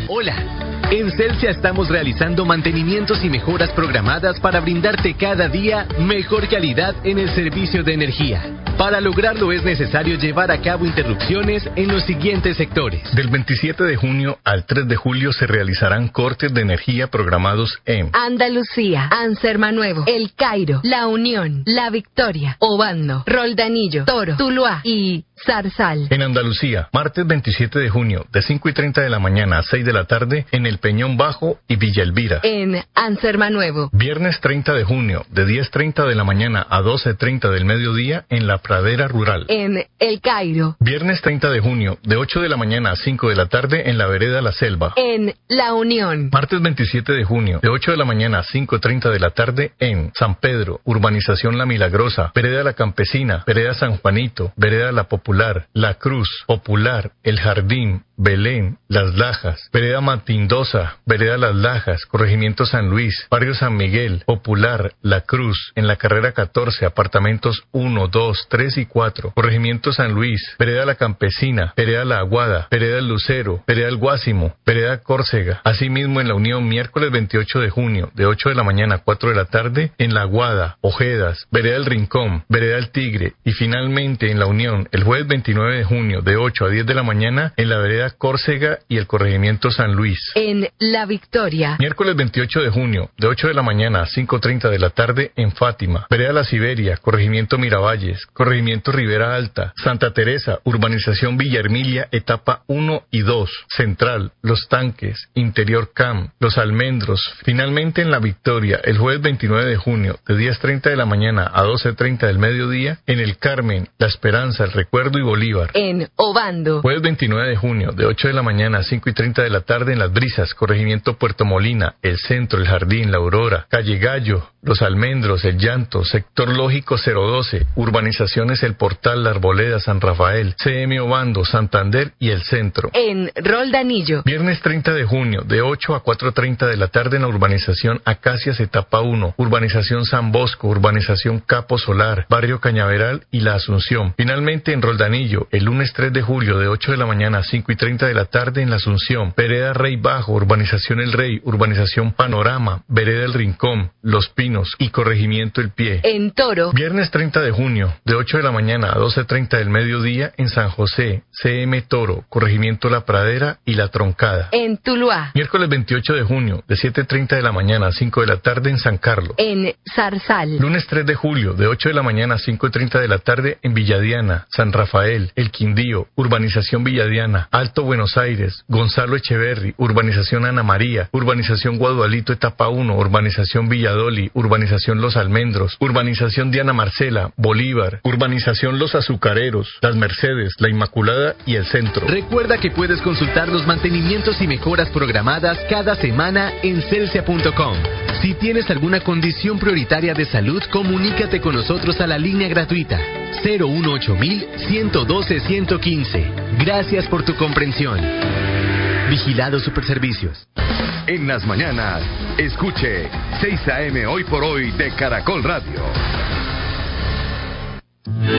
Hola. En Celsia estamos realizando mantenimientos y mejoras programadas para brindarte cada día mejor calidad en el servicio de energía. Para lograrlo es necesario llevar a cabo interrupciones en los siguientes sectores. Del 27 de junio al 3 de julio se realizarán cortes de energía programados en Andalucía, Ansermanuevo, El Cairo, La Unión, La Victoria, Obando, Roldanillo, Toro, Tuluá y Zarzal. En Andalucía, martes 27 de junio, de 5:30 de la mañana a 6 de la tarde, en El Peñón Bajo y Villa Elvira. En Ansermanuevo. Viernes 30 de junio, de 10:30 de la mañana a 12:30 del mediodía, en La Pradera Rural. En El Cairo. Viernes 30 de junio, de 8 de la mañana a 5 de la tarde, en la Vereda La Selva. En La Unión. Martes 27 de junio, de 8 de la mañana a 5:30 de la tarde, en San Pedro, Urbanización La Milagrosa, Vereda La Campesina, Vereda San Juanito, Vereda La Popular, La Cruz, Popular, El Jardín, Belén, Las Lajas, Vereda Matindosa, Vereda Las Lajas, Corregimiento San Luis, Barrio San Miguel, Popular, La Cruz, en la carrera 14, apartamentos 1, 2, 3 y 4, Corregimiento San Luis, Vereda La Campesina, Vereda La Aguada, Vereda El Lucero, Vereda El Guásimo, Vereda Córcega. Asimismo, en La Unión, miércoles 28 de junio, de 8 de la mañana a 4 de la tarde, en La Aguada, Ojedas, Vereda El Rincón, Vereda El Tigre, y finalmente en La Unión, el jueves 29 de junio, de 8 a 10 de la mañana, en la Vereda Córcega y el Corregimiento San Luis. En La Victoria. Miércoles 28 de junio, de 8 de la mañana a 5:30 de la tarde, en Fátima, Vereda La Siberia, Corregimiento Miravalles, Corregimiento Ribera Alta, Santa Teresa, Urbanización Villa Hermilia, etapa 1 y 2, Central, Los Tanques, Interior Cam, Los Almendros. Finalmente en La Victoria, el jueves 29 de junio, de 10:30 de la mañana a 12:30 del mediodía, en El Carmen, La Esperanza, El Recuerdo y Bolívar. En Obando. Jueves 29 de junio, de 8 de la mañana a 5:30 de la tarde, en Las Brisas, Corregimiento Puerto Molina, El Centro, El Jardín, La Aurora, Calle Gallo, Los Almendros, El Llanto, Sector Lógico 012, Urbanizaciones El Portal, La Arboleda, San Rafael, CM Obando, Santander y El Centro. En Roldanillo. Viernes 30 de junio, de 8 a 4:30 de la tarde, en la Urbanización Acacias, etapa 1, Urbanización San Bosco, Urbanización Capo Solar, Barrio Cañaveral y La Asunción. Finalmente en Roldanillo, el lunes 3 de julio, de 8 de la mañana a 5:30 de la tarde, en La Asunción, Vereda Rey Bajo, Urbanización El Rey, Urbanización Panorama, Vereda El Rincón, Los Pinos y Corregimiento El Pie. En Toro. Viernes 30 de junio, de 8 de la mañana a 12:30 del mediodía, en San José, CM Toro, Corregimiento La Pradera y La Troncada. En Tuluá. Miércoles 28 de junio, de 7:30 de la mañana a 5 de la tarde, en San Carlos. En Zarzal. Lunes 3 de julio, de 8 de la mañana a 5:30 de la tarde, en Villadiana, San Rafael, El Quindío, Urbanización Villadiana, Alto Buenos Aires, Gonzalo Echeverri, Urbanización Ana María, Urbanización Guadualito, etapa 1, Urbanización Villadoli, Urbanización Los Almendros, Urbanización Diana Marcela, Bolívar, Urbanización Los Azucareros, Las Mercedes, La Inmaculada y El Centro. Recuerda que puedes consultar los mantenimientos y mejoras programadas cada semana en celsia.com. Si tienes alguna condición prioritaria de salud, comunícate con nosotros a la línea gratuita 018-112-115. Gracias por tu comprensión. Vigilado Superservicios. En las mañanas, escuche 6 AM Hoy por Hoy de Caracol Radio.